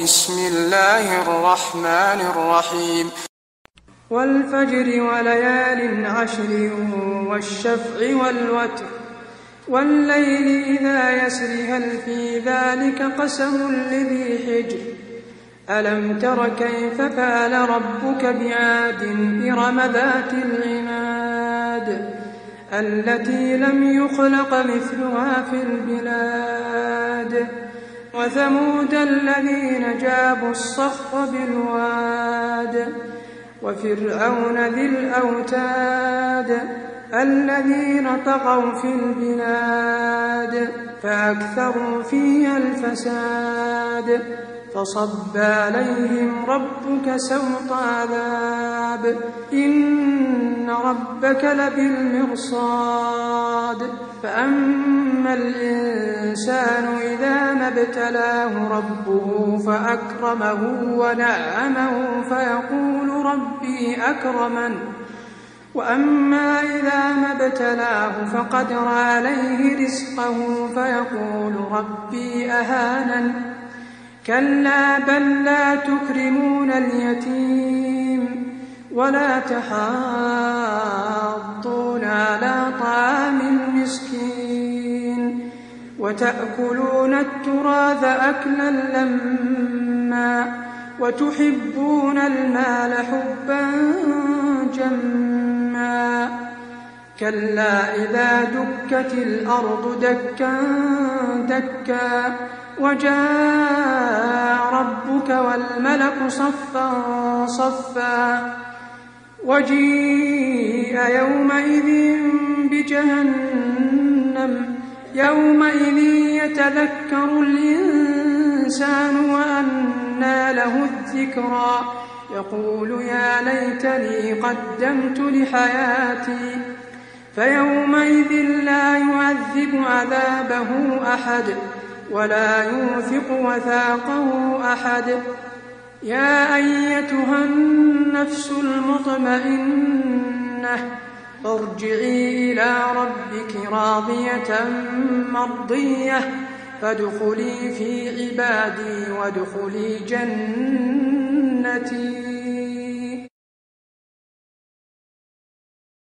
بسم الله الرحمن الرحيم والفجر وليال عشر والشفع والوتر والليل إذا يسر هل في ذلك قسم لذي حجر ألم تر كيف فعل ربك بعاد إرم ذات العماد التي لم يخلق مثلها في البلاد وثمود الذين جابوا الصخر بالواد وفرعون ذي الأوتاد الذين طغوا في البلاد فأكثروا فيها الفساد فصب عليهم ربك سوط عذاب إن ربك لبالمرصاد فأما الإنسان إذا ما ابتلاه ربه فأكرمه ونعمه فيقول ربي أكرمن وأما إذا ما ابتلاه فقدر عليه رزقه فيقول ربي أهانن كلا بل لا تكرمون اليتيم ولا تحاضون على طعام المسكين وتأكلون التراث أكلا لما وتحبون المال حبا جما كلا إذا دكت الأرض دكا دكا وجاء ربك والملك صفا صفا وجيء يومئذ بجهنم يومئذ يتذكر الإنسان وأنى له الذكرى يقول يا ليتني قدمت لحياتي فيومئذ لا يعذب عذابه أحد ولا يوثق وثاقه أحد يا أيتها النفس المطمئنة ارجعي إلى ربك راضية مرضية فادخلي في عبادي وادخلي جنتي